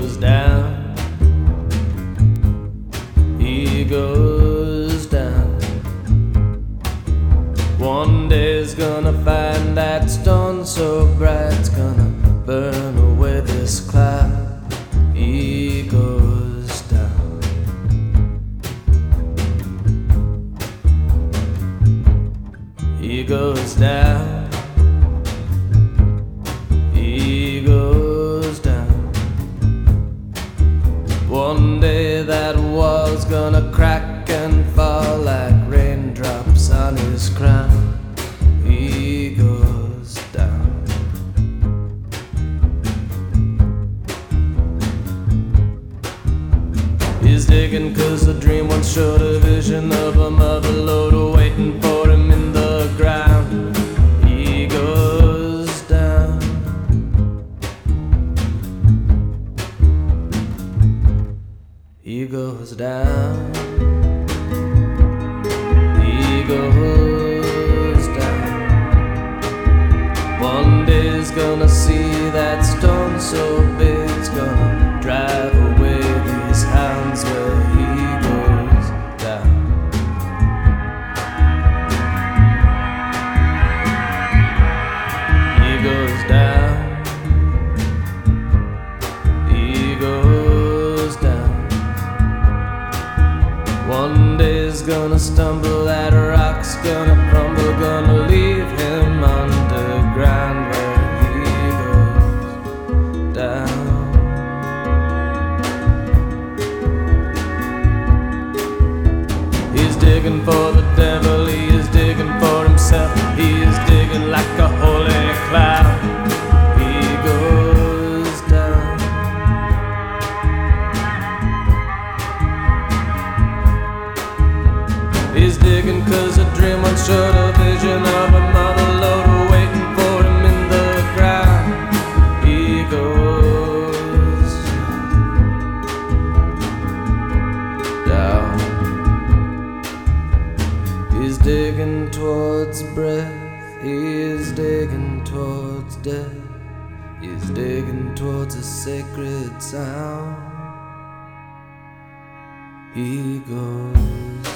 goes down, he goes down. One day's gonna find that stone so bright, it's gonna burn away this cloud. He goes down. He goes down. He goes down. One day that wall's gonna crack and fall like raindrops on his crown. He goes down. He's digging 'cause the dream once showed a vision of a mother load waiting for him in the ground. He goes down. He goes down. He goes down. One day's gonna see that stone so big, it's gonna drive away these hounds where he goes down. He goes down. He goes down. One day's gonna stumble, that rock's gonna crumble, gonna leave him underground where he goes down. He's digging for the devil, he is digging for himself, he is digging like a holy cloud. He goes down. He's digging 'cause a dream once showed a vision of a mother load waiting for him in the ground. He goes down. He's digging towards breath, he's digging towards death, he's digging towards a sacred sound. He goes